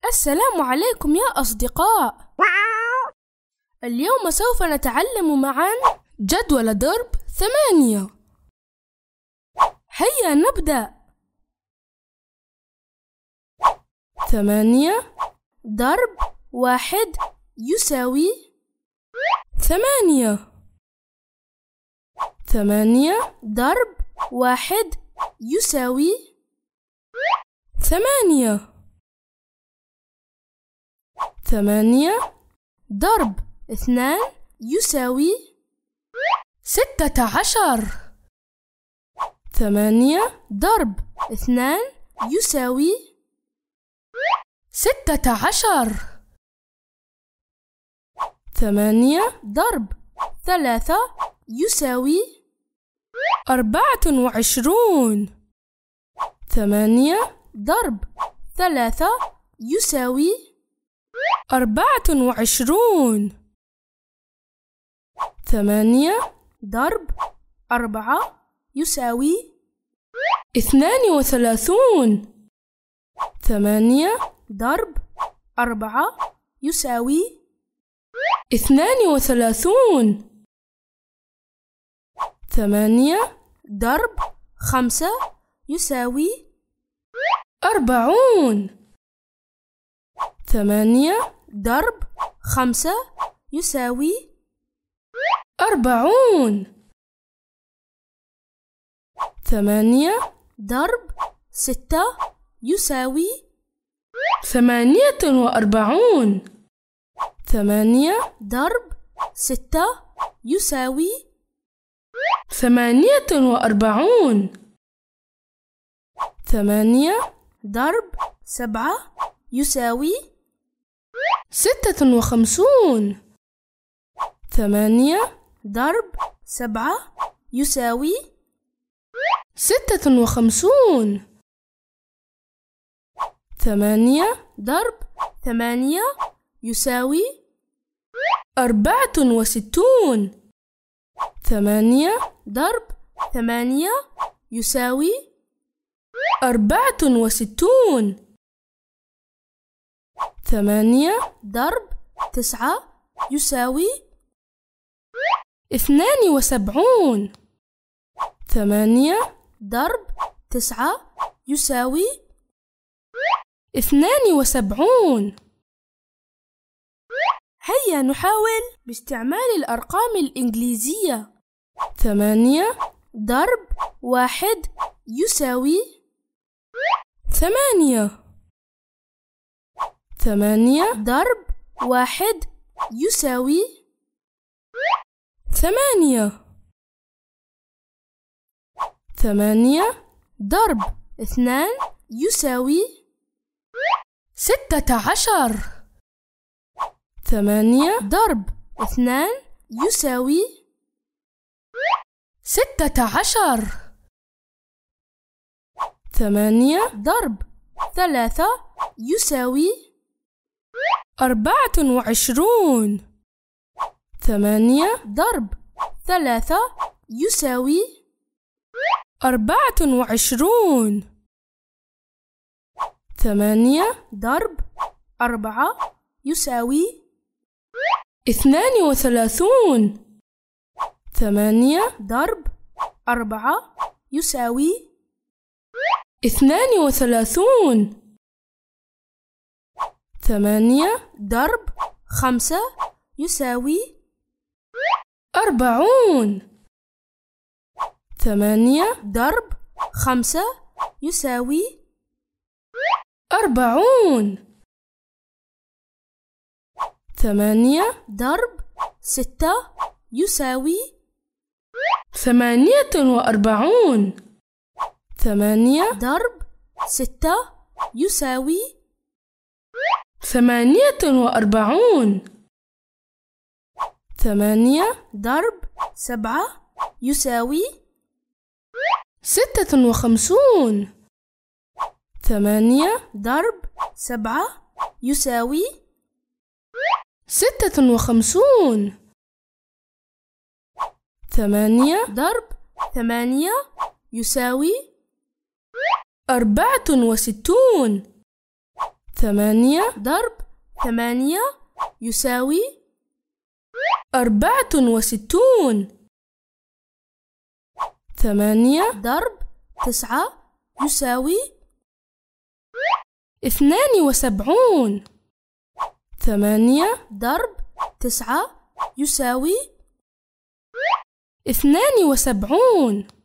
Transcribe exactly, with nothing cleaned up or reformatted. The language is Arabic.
السلام عليكم يا أصدقاء. اليوم سوف نتعلم معا جدول ضرب ثمانية. هيا نبدأ. ثمانية ضرب واحد يساوي ثمانية. ثمانية ضرب واحد يساوي ثمانية. ثمانية ضرب اثنان يساوي ستة عشر. ثمانية ضرب اثنان يساوي ستة عشر. ثمانية ضرب ثلاثة يساوي أربعة وعشرون. ثمانية ضرب ثلاثة يساوي أربعة وعشرون. ثمانية ضرب أربعة يساوي اثنان وثلاثون. ثمانية ضرب أربعة يساوي اثنان وثلاثون. ثمانية ضرب خمسة يساوي أربعون. ثمانية ضرب خمسة يساوي أربعون. ثمانية ضرب ستة يساوي ثمانية وأربعون. ثمانية ضرب ستة يساوي ثمانية وأربعون. ثمانية ضرب سبعة يساوي ستة وخمسون. ثمانية ضرب سبعة يساوي ستة وخمسون. ثمانية ضرب ثمانية يساوي أربعة وستون. ثمانية ضرب ثمانية يساوي أربعة وستون. ثمانية ضرب تسعة يساوي اثنان وسبعون. ثمانية ضرب تسعة يساوي اثنان وسبعون. هيا نحاول باستعمال الأرقام الإنجليزية. ثمانية ضرب واحد يساوي ثمانية. ثمانية ضرب واحد يساوي ثمانية. ثمانية ضرب اثنان يساوي ستة عشر. ثمانية ضرب اثنان يساوي ستة عشر. ثمانية ضرب ثلاثة يساوي أربعة وعشرون. ثمانية ضرب ثلاثة يساوي أربعة وعشرون. ثمانية ضرب أربعة يساوي اثنان وثلاثون. ثمانية ضرب أربعة يساوي اثنان وثلاثون. ثمانية ضرب خمسة يساوي أربعون. ثمانية ضرب خمسة يساوي أربعون. ثمانية ضرب ستة يساوي ثمانية وأربعون. ثمانية ضرب ستة يساوي ثمانية وأربعون. ثمانية ضرب سبعة يساوي ستة وخمسون. ثمانية ضرب سبعة يساوي ستة وخمسون. ثمانية ضرب ثمانية يساوي أربعة وستون. ثمانية ضرب ثمانية يساوي أربعة وستون. ثمانية ضرب تسعة يساوي اثنان وسبعون. ثمانية ضرب تسعة يساوي اثنان وسبعون.